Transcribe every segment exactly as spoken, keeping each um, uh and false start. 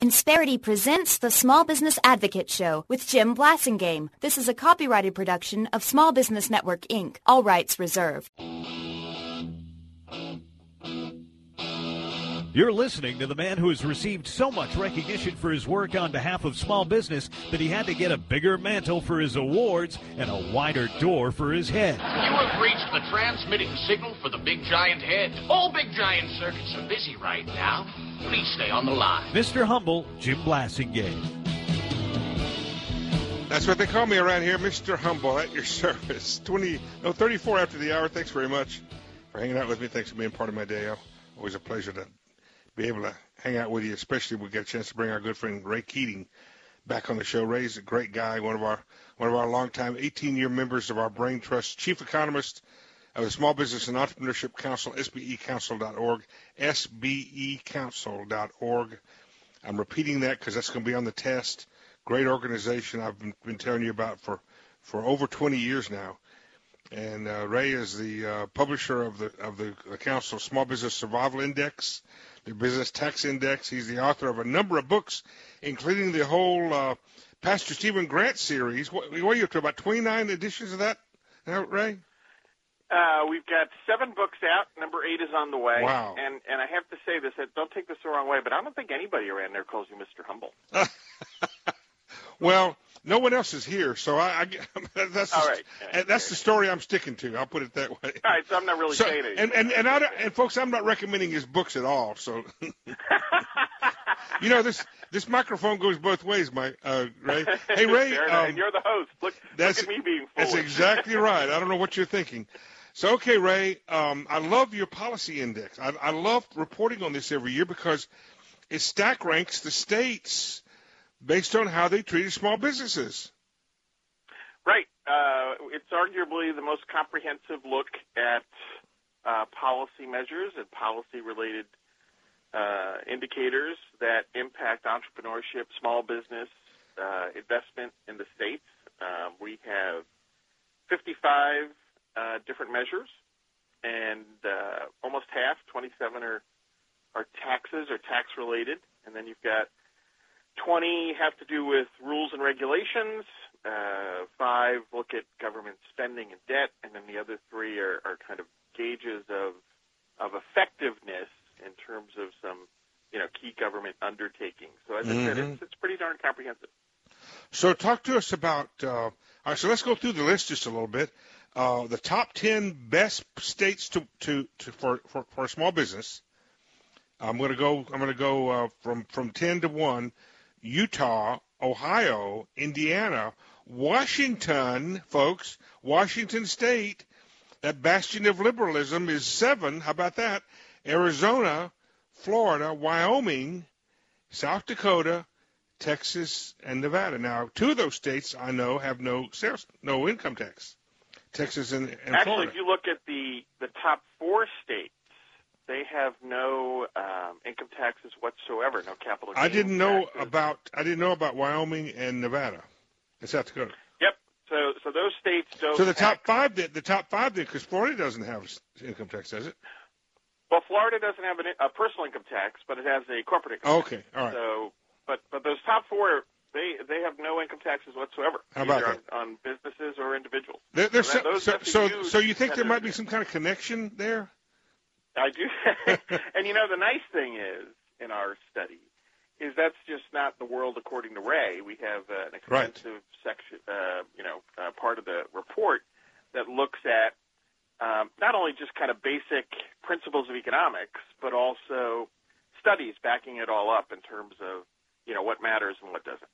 Insperity presents the Small Business Advocate Show with Jim Blasingame. This is a copyrighted production of Small Business Network, Incorporated. All rights reserved. You're listening to the man who has received so much recognition for his work on behalf of small business that he had to get a bigger mantle for his awards and a wider door for his head. You have reached the transmitting signal for the Big Giant Head. All Big Giant circuits are busy right now. Please stay on the line. Mister Humble, Jim Blasingame. That's what they call me around here, Mister Humble, at your service. twenty, no, thirty-four after the hour. Thanks very much for hanging out with me. Thanks for being part of my day. Always a pleasure to be able to hang out with you, especially if we get a chance to bring our good friend Ray Keating back on the show. Ray's a great guy, one of our one of our longtime eighteen-year members of our Brain Trust, chief economist of the Small Business and Entrepreneurship Council, S B E council dot org, S B E council dot org. I'm repeating that because that's going to be on the test. Great organization I've been, been telling you about for, for over twenty years now. And uh, Ray is the uh, publisher of the of the Council Small Business Survival Index, the Business Tax Index. He's the author of a number of books, including the whole uh, Pastor Stephen Grant series. What, what are you up to, about twenty-nine editions of that now, Ray? Uh, we've got seven books out. Number eight is on the way. Wow. And and I have to say this, don't take this the wrong way, but I don't think anybody around there calls you Mister Humble. Well, no one else is here, so I, I that's the, All right. and that's the story I'm sticking to. I'll put it that way. All right, so I'm not really so, saying anything. And and and, I, and folks, I'm not recommending his books at all. So, you know, this this microphone goes both ways, my uh, Ray. Hey, Ray, um, and you're the host. Look, that's, look at me being That's foolish. exactly right. I don't know what you're thinking. So, okay, Ray, um, I love your policy index. I, I love reporting on this every year because it stack ranks the states based on how they treated small businesses. Right. Uh, it's arguably the most comprehensive look at uh, policy measures and policy-related uh, indicators that impact entrepreneurship, small business, uh, investment in the states. Um, we have fifty-five uh, different measures, and uh, almost half, twenty-seven, are, are taxes or tax-related, and then you've got twenty have to do with rules and regulations, uh, five look at government spending and debt, and then the other three are, are kind of gauges of of effectiveness in terms of some, you know, key government undertakings. So as mm-hmm. I said, it's, it's pretty darn comprehensive. So talk to us about, uh, all right, so let's go through the list just a little bit. Uh, the top ten best states to, to, to for, for, for a small business. I'm going to go, I'm going to go uh, from, from ten to one. Utah, Ohio, Indiana, Washington, folks, Washington State, that bastion of liberalism is seven. How about that? Arizona, Florida, Wyoming, South Dakota, Texas, and Nevada. Now, two of those states I know have no sales, no income tax. Texas and, and Actually, Florida. If you look at the, the top four states, they have no um, income taxes whatsoever, no capital gains I didn't know taxes. about I didn't know about Wyoming and Nevada, and South Dakota. Yep. So so those states don't. So the top tax. five, the, the top five, then, because Florida doesn't have income tax, does it? Well, Florida doesn't have an, a personal income tax, but it has a corporate income tax. Okay, all right. So, but but those top four, they they have no income taxes whatsoever. How about either that? On, on businesses or individuals. There, there's so, so, that, so, so, huge so you think there might be competitive some kind of connection there? I do. And, you know, the nice thing is, in our study, is that's just not the world according to Ray. We have uh, an extensive right. section, uh, you know, uh, part of the report that looks at um, not only just kind of basic principles of economics, but also studies backing it all up in terms of, you know, what matters and what doesn't.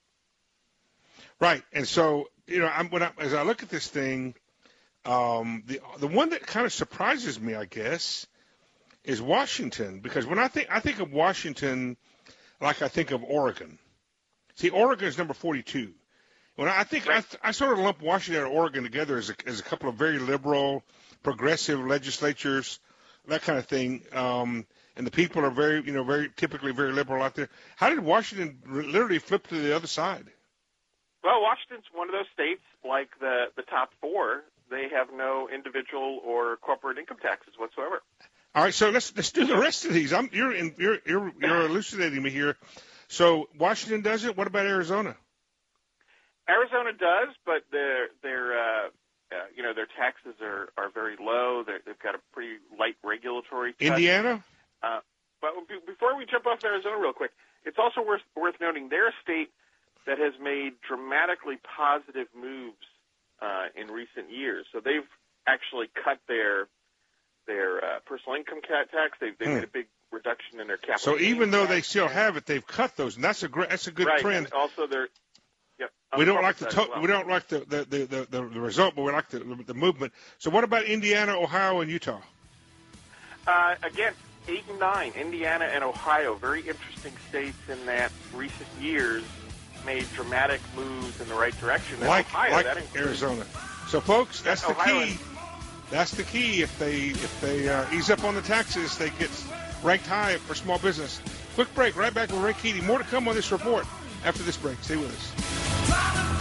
Right. And so, you know, I'm, when I, as I look at this thing, um, the the one that kind of surprises me, I guess, is Washington, because when I think I think of Washington, like I think of Oregon. See, Oregon is number forty-two. When I think right. I, I sort of lump Washington and Oregon together as a, as a couple of very liberal, progressive legislatures, that kind of thing. Um, and the people are very, you know, very typically very liberal out there. How did Washington literally flip to the other side? Well, Washington's one of those states, like the the top four. They have no individual or corporate income taxes whatsoever. All right, so let's let's do the rest of these. I'm, you're, in, you're you're you're elucidating me here. So Washington does it. What about Arizona? Arizona does, but their their uh, uh, you know their taxes are, are very low. They're, they've got a pretty light regulatory touch. Indiana? Uh, but b- before we jump off Arizona real quick, it's also worth worth noting they're a state that has made dramatically positive moves uh, in recent years. So they've actually cut their their uh, personal income tax. They've, they've hmm. made a big reduction in their capital. So even though tax. they still have it, they've cut those, and that's a great, that's a good right, trend. And also they're yep, we don't like the to- to- we don't like the the, the, the, the result, but we like the, the movement. So what about Indiana, Ohio, and Utah? Uh, again, eight and nine, Indiana and Ohio, very interesting states in that recent years made dramatic moves in the right direction. And Like Ohio, like that includes, Arizona. So folks, that's the Ohio key. and- That's the key. If they if they uh, ease up on the taxes, they get ranked high for small business. Quick break. Right back with Ray Keating. More to come on this report after this break. Stay with us.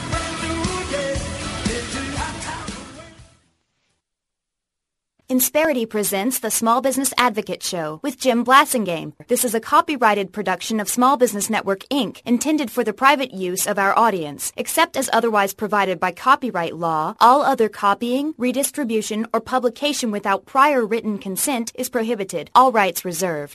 Insperity presents the Small Business Advocate Show with Jim Blasingame. This is a copyrighted production of Small Business Network, Incorporated, intended for the private use of our audience. Except as otherwise provided by copyright law, all other copying, redistribution, or publication without prior written consent is prohibited. All rights reserved.